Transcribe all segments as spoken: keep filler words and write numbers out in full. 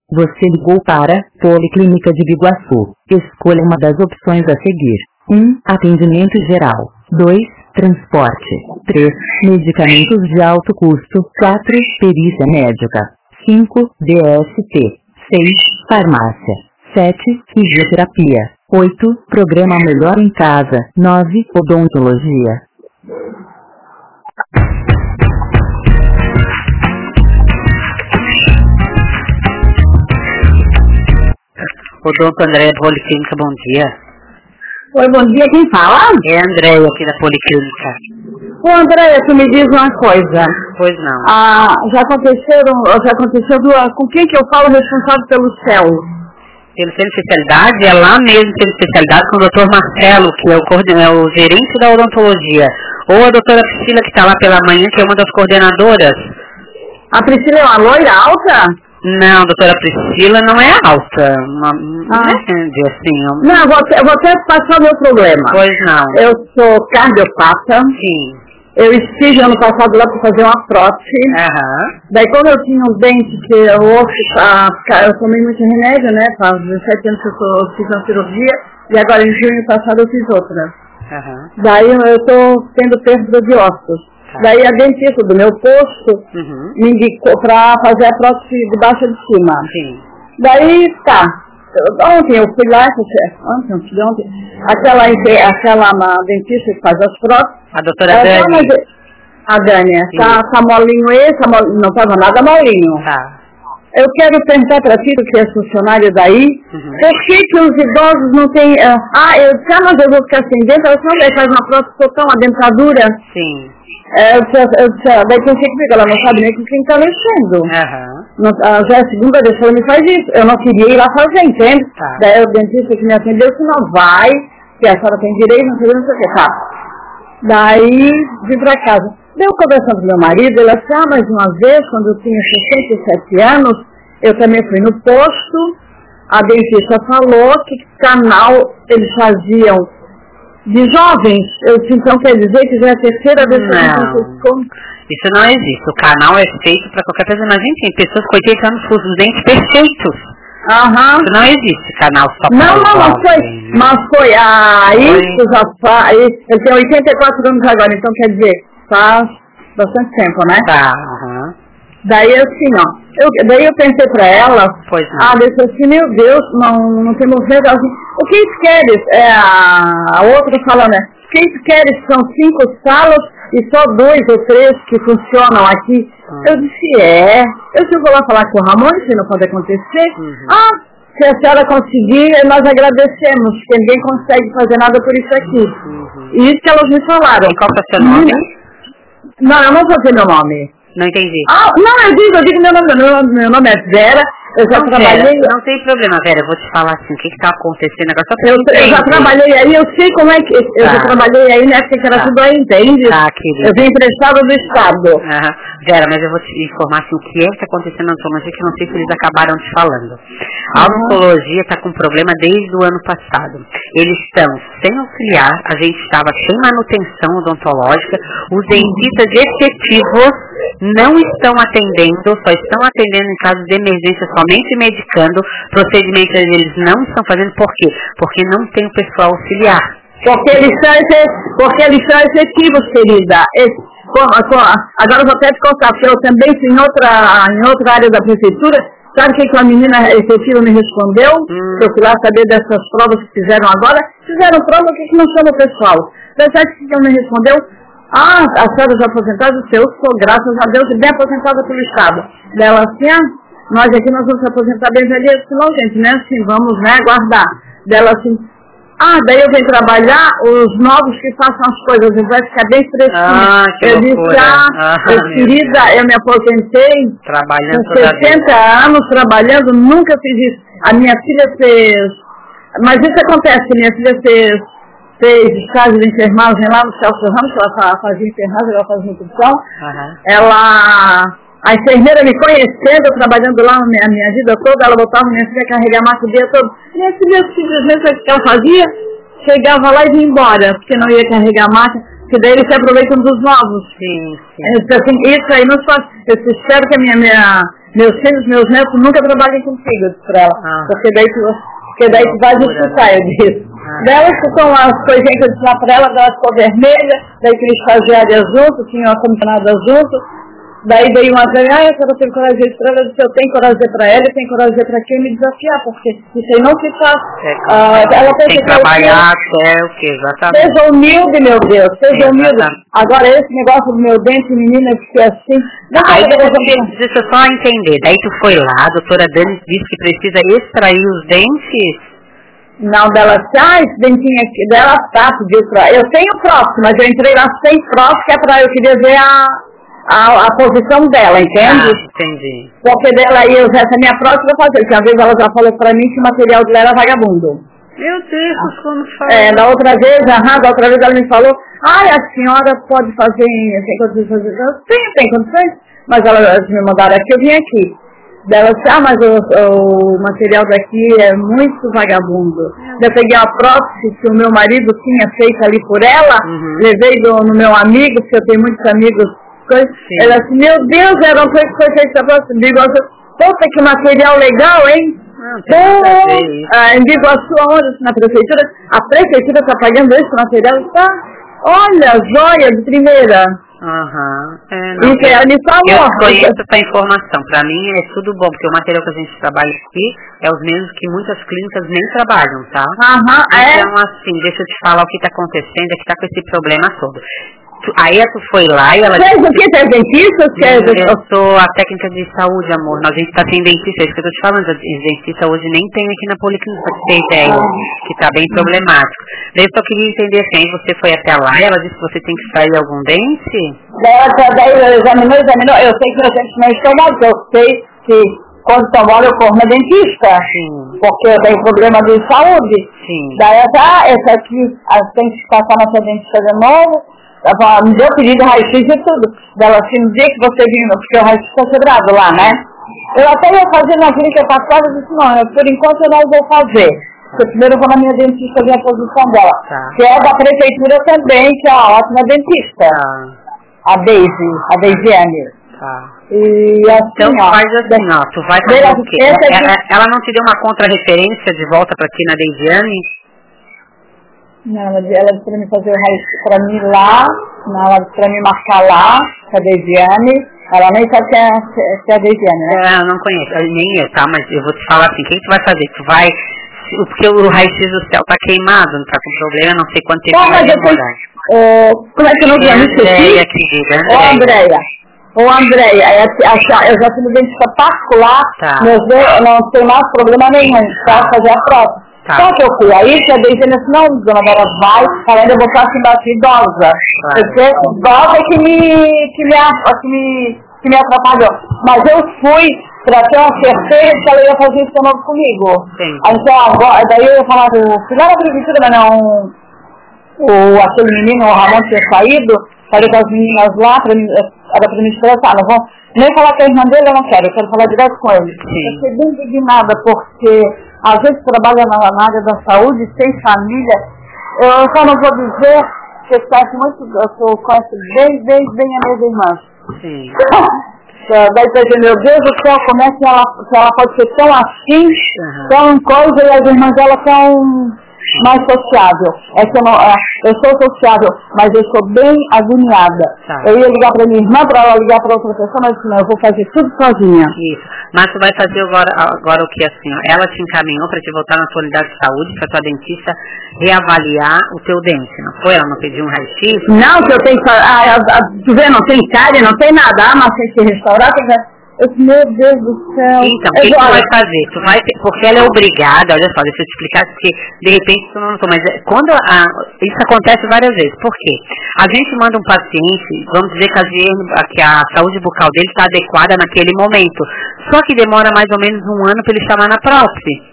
Você ligou para Policlínica de Biguaçu. Escolha uma das opções a seguir. um. Atendimento geral. dois. Transporte. três. Medicamentos de alto custo. quatro. Perícia médica. cinco. D S T. seis. Farmácia. sete. Fisioterapia. oito. Programa Melhor em Casa. nove. Odontologia. Odonto Andréia, Policlínica, bom dia. Oi, bom dia, quem fala? É a Andréia aqui da Policlínica. Ô Andréia, tu me diz uma coisa. Pois não. Ah, já aconteceram, já aconteceu duas, com quem que eu falo responsável pelo C E L? Pelo centro de especialidade, é lá mesmo centro de especialidade com o doutor Marcelo, que é o, coorden... é o gerente da odontologia. Ou a doutora Priscila, que está lá pela manhã, que é uma das coordenadoras. A Priscila é uma loira alta? Não, a doutora Priscila não é alta. Uma, ah. Não é assim. Um... Não, eu vou, eu vou até passar o meu problema. Pois não. Eu sou cardiopata. Sim. Eu estive ano passado lá para fazer uma prótese. Uhum. Daí quando eu tinha um dente que eu ouço, ah, eu tomei muito remédio, né? Faz dezessete anos que eu, tô, eu fiz uma cirurgia. E agora em junho passado eu fiz outra. Uhum. Daí eu estou tendo perda de ossos. Daí a dentista do meu posto uhum. me indicou para fazer a prótese de baixo de cima. Sim. Daí tá. Ontem eu fui lá, ontem, ontem, ontem aquela, aquela uma dentista que faz as próteses. A doutora Dani. Tá, a Dani, tá, tá molinho esse, não estava nada molinho. Tá. Eu quero perguntar para ti, que é funcionário daí, uhum. por que que os idosos não têm... Uh, ah, eu disse, ah, mas eu vou ficar sem dente, ela não, daí faz uma prótese total, uma dentadura. Sim. É, eu disse, eu disse, daí pensei comigo, ela não sabe nem com quem está mexendo. Uhum. Não, já é a segunda vez que ela me faz isso. Eu não queria ir lá fazer, entende? Tá. Daí o dentista que me atendeu disse, não vai, que a senhora tem direito, não sei o que, tá. Daí vim para casa. Deu conversando com meu marido, ele disse, ah, mas uma vez, quando eu tinha sessenta e sete anos, eu também fui no posto, a dentista falou que canal eles faziam de jovens. Eu disse, então quer dizer que já é a terceira vez que não. eu não Isso não existe. O canal é feito para qualquer pessoa. Imagina, tem pessoas com oitenta anos com os dentes perfeitos. Aham. Isso não existe canal só para Não, não, não foi. Mas foi a isso já faz. Eu tenho oitenta e quatro anos agora, então quer dizer, faz bastante tempo, né? Tá, aham. Uhum. Daí assim, ó, eu, daí eu pensei pra ela, pois ah, eu disse assim, meu Deus, não, não tem movimento, assim, o que tu queres? É, a, a outra falando, né, o que tu queres? São cinco salas e só dois ou três que funcionam aqui. Hum. Eu disse, é, eu se vou lá falar com o Ramon, se não pode acontecer, uhum. ah, se a senhora conseguir, nós agradecemos, porque ninguém consegue fazer nada por isso aqui. Uhum. E isso que elas me falaram. E qual é o seu nome? Não, eu não vou dizer meu nome. Não entendi. Ah, não, eu digo, eu digo meu nome, meu, meu nome é Vera, eu já não, trabalhei... Vera, não tem problema, Vera, eu vou te falar assim, o que está acontecendo agora, só pra eu, eu já trabalhei aí, eu sei como é que... Eu tá. já trabalhei aí na época que era tá. tudo aí, entende? Tá, querida. Eu vim emprestado do Estado. Aham. Vera, mas eu vou te informar assim, o que é que está acontecendo na odontologia, que eu não sei se eles acabaram te falando. A odontologia está com problema desde o ano passado. Eles estão sem auxiliar, a gente estava sem manutenção odontológica, os dentistas efetivos não estão atendendo, só estão atendendo em casos de emergência, somente medicando, procedimentos eles não estão fazendo, por quê? Porque não tem o pessoal auxiliar. Porque eles são, porque eles são efetivos, querida. Esse, agora eu vou até te contar, porque eu também fui em outra, em outra área da prefeitura. Sabe o que, que a menina efetiva me respondeu? Hum. Eu fui lá saber dessas provas que fizeram agora. Fizeram prova, o que, que não chama o pessoal? Sabe o que ela me respondeu? Ah, a senhora já aposentada, eu sou, graças a Deus, bem aposentada pelo Estado. Dela assim, ah, nós aqui nós vamos aposentar bem velha. Eu disse, não, gente, né, assim, vamos, né, aguardar. Dela assim, ah, daí eu venho trabalhar, os novos que façam as coisas, vai ficar bem fresquinho. Ah, que eu disse, ah, ah eu, querida, eu me aposentei trabalhando com sessenta anos, trabalhando, nunca fiz isso. A minha filha fez, mas isso acontece, minha filha fez, fez estágio de enfermagem lá no Celso Ramos, que ela fazia enfermagem, ela faz nutrição. Uhum. Ela, a enfermeira me conhecendo, trabalhando lá a minha, a minha vida toda, ela botava minha filha a carregar a máquina o dia todo. Minha filha simplesmente o que ela fazia, chegava lá e ia embora, porque não ia carregar a máquina, porque daí eles se aproveitam dos novos. Sim, sim. Então, assim, isso aí não se faz. Eu espero que a minha, minha, meus filhos, meus netos nunca trabalhem contigo, eu disse pra ela. Ah. Porque daí tu, porque daí tu vai justificar, eu disse. Ah. Daí elas ficam as coisinhas que eu disse lá pra ela, ela ficou vermelha, daí que eles estagiárias juntos, tinham uma comissionada juntos. Daí veio uma vez, ah, eu quero ter coragem de pra ela, eu disse, eu tenho coragem de pra ela, eu tenho coragem de pra quem me desafiar, porque isso aí não se faz. É, ah, ela tem que trabalhar até o que, exatamente. Seja humilde, meu Deus, seja é, humilde. Agora esse negócio do meu dente, menina, que é assim. Aí deixa, deixa eu só entender, daí tu foi lá, a doutora Dani disse que precisa extrair os dentes. Não, dela disse, ah, esse dentinho aqui, dela tá, pediu pra... Eu tenho próximo, mas eu entrei lá sem próximo, que é pra eu queria ver a... A, a posição dela, entende? Ah, entendi. Porque dela aí, essa é minha próxima fazer, que uma vez ela já falou pra mim que o material dela era vagabundo. Meu Deus, ah. como que fala? É, da outra vez, aham, da outra vez ela me falou, ai, a senhora pode fazer, tem condições de fazer, eu tenho, tem condições, mas ela, elas me mandaram aqui, eu vim aqui. Dela disse, ah, mas o, o material daqui é muito vagabundo. Uhum. Eu peguei a prótese que o meu marido tinha feito ali por ela, uhum. levei do, no meu amigo, porque eu tenho muitos amigos. Ela disse, meu Deus, era uma coisa que foi feita pra você. Digo, puta, que material legal, hein? Então, ah, em Biguaçu, onde? Na prefeitura? A prefeitura está pagando esse material? Tá? Olha, joia de primeira. Aham. Uhum. É, Isso é, me falou. Eu conheço essa informação. Para mim é tudo bom, porque o material que a gente trabalha aqui é os mesmos que muitas clínicas nem trabalham, tá? Aham, uhum, é. Então, assim, deixa eu te falar o que está acontecendo, é que está com esse problema todo. Aí tu foi lá e ela... Fez o que? Você é dentista? Eu sou a técnica de saúde, amor. Nós a gente tá sem dentista, é isso que eu tô te falando. Os dentistas hoje nem tem aqui na Policlínica, pra ter ideia, que tá bem problemático. Daí eu só queria entender assim, aí você foi até lá e ela disse que você tem que extrair algum dente? Daí ela examinou, examinou. Eu sei que eu tenho que me tomar, eu sei que quando tomar eu corro na dentista. Sim. Porque eu tenho problema de saúde. Sim. Daí ela tá, essa aqui, tem que passar na sua dentista de novo. Ela me deu pedido de raio-x e tudo. Ela assim, no dia que você viu, porque o raio-x está quebrado lá, né? Eu até ia fazer na clínica passada, eu disse, não, por enquanto eu não vou fazer. Porque primeiro eu vou na minha dentista ver a posição dela. Tá. Que é da prefeitura também, que é uma ótima dentista. Tá. A Daisy, a Daisiane. Tá. E assim, então ó, faz assim, ó, tu vai fazer o quê? Ela, ela não te deu uma contra-referência de volta para ti na Daisiane? Não, ela disse pra mim fazer o raio pra mim lá, não, ela disse pra mim marcar lá, com a Deisiane. Ela nem sabe que é, que é a Deisiane, né? É, eu não conheço, nem eu, tá? Mas eu vou te falar assim, o que tu vai fazer? Tu vai, porque o raio-x do céu tá queimado, não tá com problema, não sei quanto tempo tá, vai demorar. Uh, como é que eu não me esqueci? Ô, Andréia. Ô, Andréia, eu já fui no dentista particular, tá. Meu Deus, não tem mais problema nenhum, só fazer a prótese. Tá. Só que eu fui aí, que a Deisiane disse, não, dona Vera, vai, ela ainda vou ficar assim embaixo idosa. Tá. Porque idosa é que me, que, me, que, me, que me atrapalhou. Mas eu fui para ter uma certeza que ela ia fazer isso de novo comigo. Sim. Então, agora, daí eu ia falar, filho da prefeitura, mas não, o, aquele menino, o Ramon, tinha saído, falei com as meninas lá, pra mim, era para me estressar, não vou nem falar com a irmã dele, eu não quero, eu quero falar direto com ele. Sim. Eu fiquei bem indignada, porque às vezes trabalha na, na área da saúde, sem família, eu só não vou dizer que eu conheço muito, eu conheço bem, bem, bem a minha irmã. Sim. Daí você diz, meu Deus do céu, como é que ela, que ela pode ser tão assim, uhum. Tão coisa, e as irmãs dela tão mais sociável. É que eu, não, eu sou sociável, mas eu sou bem agoniada. Tá. Eu ia ligar para minha irmã, para ela ligar para outra pessoa, mas não, eu vou fazer tudo sozinha. Isso. Mas tu vai fazer agora, agora o que assim, ó, ela te encaminhou para te voltar na tua unidade de saúde, para tua dentista reavaliar o teu dente, não foi? Ela não pediu um raio-x? Não, que eu tenho que fazer, ah, tu vê, não tem cárie, não tem nada, ah, mas tem que restaurar, tem que... Eu, meu Deus do céu. Então, o que, que tu vai fazer? Tu vai, porque ela é obrigada, olha só, deixa eu te explicar, porque de repente tu não notou, mas quando a, isso acontece várias vezes. Por quê? A gente manda um paciente, vamos dizer que a, que a saúde bucal dele está adequada naquele momento, só que demora mais ou menos um ano para ele chamar na prótese.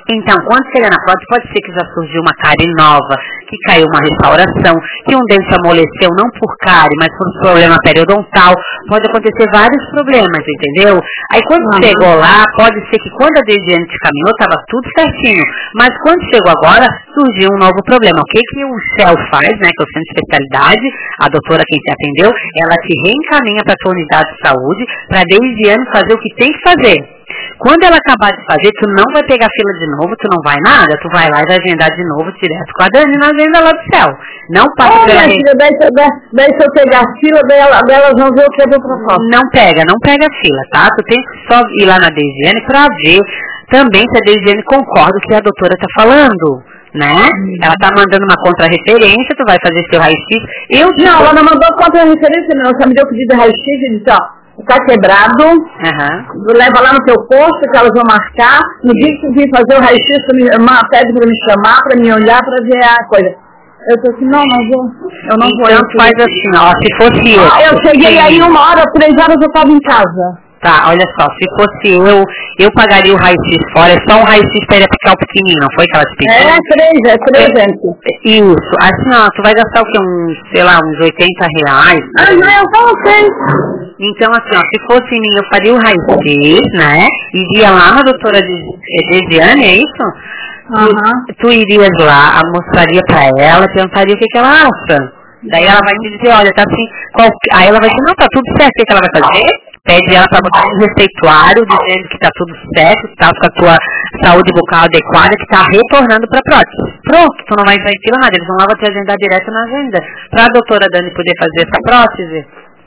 Então, quando chega na prótese, pode ser que já surgiu uma cárie nova, que caiu uma restauração, que um dente amoleceu, não por cárie, mas por problema periodontal. Pode acontecer vários problemas, entendeu? Aí quando uhum. chegou lá, pode ser que quando a Desiane te caminhou, estava tudo certinho. Mas quando chegou agora, surgiu um novo problema. O que, que o C E L faz, né, que é o Centro de Especialidade, a doutora quem te atendeu, ela te reencaminha para a tua unidade de saúde, para a Desiane fazer o que tem que fazer. Quando ela acabar de fazer, tu não vai pegar fila de novo, tu não vai nada, tu vai lá e vai agendar de novo direto com a Dani na agenda lá do céu. Não passa oh, pela filha, daí, daí, daí se eu pegar a fila, daí, ela, daí elas vão ver o que é do propósito. Não pega, não pega a fila, tá? Tu tem que só ir lá na Desiane pra ver também se a Desiane concorda com o que a doutora tá falando. Né? Hum. Ela tá mandando uma contra-referência, tu vai fazer seu raio-x. Eu Não, ela não mandou contra-referência, não. Ela só me deu pedido de raio-x e disse, ó, tá quebrado, uhum. leva lá no teu posto que elas vão marcar, no dia que tu vir fazer o raio-x, pede pra me chamar, pra me olhar, pra ver a coisa. Eu tô assim, não, não vou, eu não então, vou. Então faz assim, ó, se fosse eu. Ah, eu cheguei sim. aí uma hora, três horas eu tava em casa. Tá, olha só, se fosse eu, eu pagaria o raio-x fora, é só um raio-x periapical pequenininho, não foi que ela te pediu? É, três, é trezentos. Isso, assim, ó, tu vai gastar o quê? Uns, sei lá, uns oitenta reais. Ah, não, eu só sei. Então, assim, ó, se fosse em mim, eu faria o raio-x, né, iria lá na doutora Desiane, é isso? Uhum. Tu, tu irias lá, mostraria pra ela, perguntaria o que, que ela acha. Daí ela vai te dizer, olha, tá assim, qual... aí ela vai dizer, não, tá tudo certo, o que, que ela vai fazer? Pede ela para botar um receituário dizendo que está tudo certo, que está com a tua saúde bucal adequada, que está retornando para a prótese. Pronto, tu não vai entrar em fila nada, eles vão lá te agendar direto na agenda. Para a doutora Dani poder fazer essa prótese.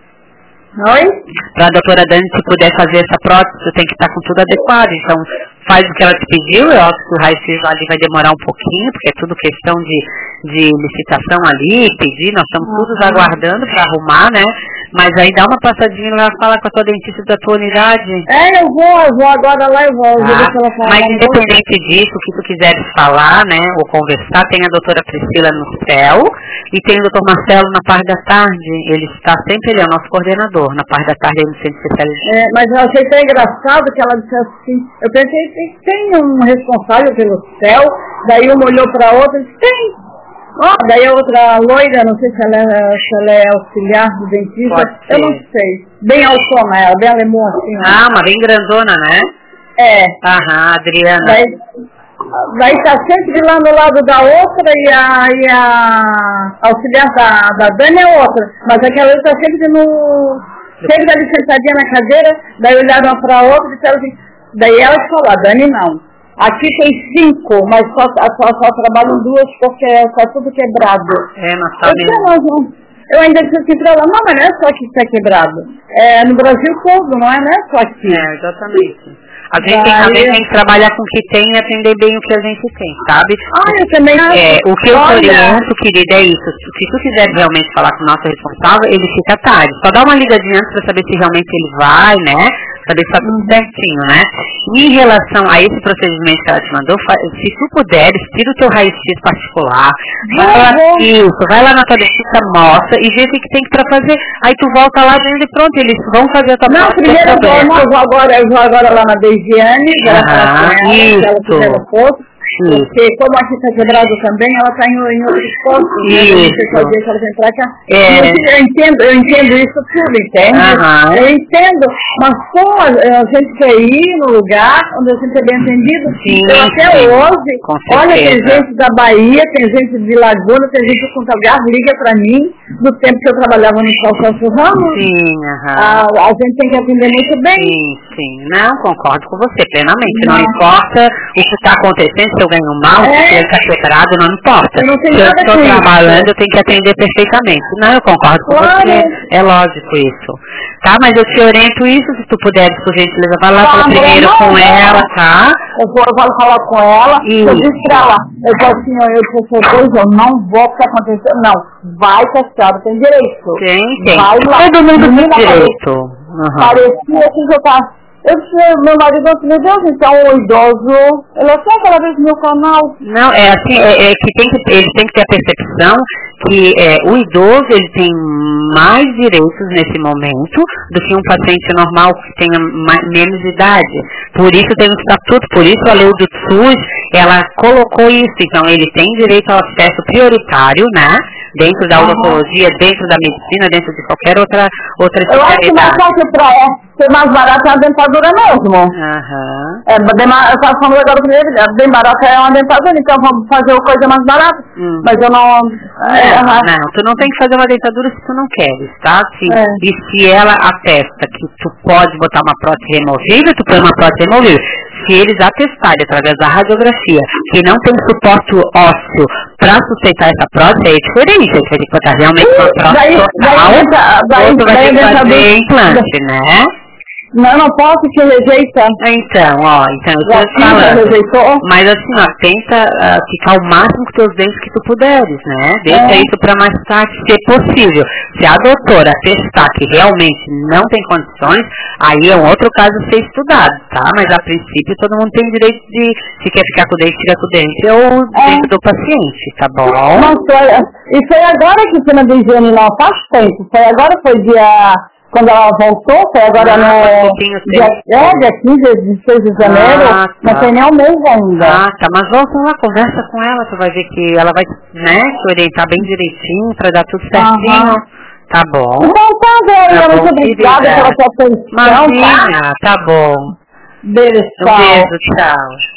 Oi? Para a doutora Dani, se puder fazer essa prótese, tu tem que estar com tudo adequado. Então, faz o que ela te pediu, eu acho que o raio-x ali vai demorar um pouquinho, porque é tudo questão de, de licitação ali, pedir, nós estamos uhum. todos aguardando para arrumar, né? Mas aí dá uma passadinha lá, fala com a tua dentista da tua unidade. É, eu vou, eu vou agora lá, eu vou. Eu ah, vou falar mas independente disso, o que tu quiseres falar, né, ou conversar, tem a doutora Priscila no C E L e tem o doutor Marcelo na parte da tarde. Ele está sempre, ele é o nosso coordenador, na parte da tarde ele no centro especializado. É, mas eu achei tão engraçado que ela disse assim, eu pensei que tem um responsável pelo C E L, daí uma olhou para a outra e disse, tem. Oh, daí a outra loira, não sei se ela, é, se ela é auxiliar do dentista, eu não sei. Bem altona ela, bem alemã assim. Ah, mas bem grandona, né? É. Aham, Adriana. Daí, daí tá sempre lá no lado da outra e a, e a auxiliar da, da Dani é outra. Mas aquela outra tá sempre no... Sempre ali sentadinha na cadeira, daí olharam uma pra outra e disseram assim, daí ela falou, a Dani não. Aqui tem cinco, mas só, só, só trabalham duas porque está tudo quebrado. É, mas tá eu, mesmo. Eu ainda disse assim para ela, não, mas não é só aqui que está quebrado. É no Brasil todo, não é, não é só aqui. É, exatamente. A gente, tem, a gente tem que trabalhar com o que tem e atender bem o que a gente tem, sabe? Ah, eu também é, o que eu oriento, querida, é isso. Se tu quiser realmente falar com o nosso responsável, ele fica tarde. Só dá uma ligadinha antes para saber se realmente ele vai, né? Saber se tá tudo certinho, né? E em relação a esse procedimento que ela te mandou, se tu puderes, tira o teu raio-x particular, vai lá, isso, vai lá na tua dentista, mostra e vê o que, que tem para fazer. Aí tu volta lá dentro e pronto, eles vão fazer a tua Não, primeiro eu vou, eu vou agora, eu vou agora lá na Desiane, ah, isso. ela fizer no posto. Porque como aqui está quebrado também, ela está em, em outros postos, né? Não sei qual dia que ela vem pra cá. É. Eu, eu, entendo, eu entendo isso tudo, entende? Uhum. Eu entendo, mas como a, a gente quer ir no lugar onde a gente é bem atendido, sim, eu até sim. hoje, olha, tem gente da Bahia, tem gente de Laguna, tem gente de Ponta Grossa, liga para mim, do tempo que eu trabalhava no Calçado Ramos. Sim, uhum. a, a gente tem que atender muito bem. Sim, sim. Não, concordo com você plenamente. Não, não importa o que está acontecendo, se eu ganho mal, é. se ele está quebrado, não importa. Eu não se eu estou trabalhando, isso. eu tenho que atender perfeitamente. Não, eu concordo com claro. você. É lógico isso. Tá, mas eu te oriento isso, se tu puderes, por gentileza, vai lá ah, primeiro não, com não. ela, tá? Eu vou, eu vou falar com ela, isso. Eu disse pra ela, eu disse assim, eu disse depois, eu não vou o que acontecer, não, vai que a senhora tem direito. Tem, tem. Vai lá. Todo mundo tem direito. Uhum. Parecia que eu tava... Eu disse, meu marido, meu Deus, então o idoso, ele é só aquela vez no meu canal. Não, é assim, é, é que tem que ele tem que ter a percepção que é, o idoso ele tem mais direitos nesse momento do que um paciente normal que tenha mais, menos idade. Por isso tem um estatuto, por isso a lei do SUS ela colocou isso, então ele tem direito ao acesso prioritário, né? Dentro da odontologia, uhum. dentro da medicina, dentro de qualquer outra, outra especialidade. Eu acho que mais fácil para ser mais barato é a dentadura mesmo. Uhum. É, eu estava falando agora primeiro, bem barato é uma dentadura, então vamos fazer uma coisa mais barata. Hum. Mas eu não... É, é, não, tu não tem que fazer uma dentadura se tu não queres, tá? Se, é. E se ela atesta que tu pode botar uma prótese removível, tu põe uma prótese removível. Se eles atestarem através da radiografia que não tem suporte ósseo para sustentar essa prótese, é diferente. A gente vai ter que botar realmente uma prótese total, ou tu vai ter que fazer implante, né? Não, não posso, que rejeita. Então, ó, então eu tô te falando. Mas assim, ó, tenta uh, ficar o máximo com teus dentes que tu puderes, né? Deixa é. isso pra mais tarde, se possível. Se a doutora testar que realmente não tem condições, aí é um outro caso a ser estudado, tá? Mas a princípio todo mundo tem direito de, se quer ficar com o dente, fica com o dente, ou é. dentro do paciente, tá bom? Não, foi, e foi agora que foi na do higiene, não faz tempo. Foi agora, foi dia... Quando ela voltou, foi agora ah, no dia, é, dia quinze, dezesseis de janeiro, ah, tá. Não tem nem um mês ainda. Ah, tá, mas volta lá, conversa com ela, tu vai ver que ela vai, né, te orientar bem direitinho, pra dar tudo certinho. Uhum. Tá bom. Então tá, Débora, muito obrigada pela sua atenção. Imagina, tá bom. Beijo, tchau. Um beijo, tchau.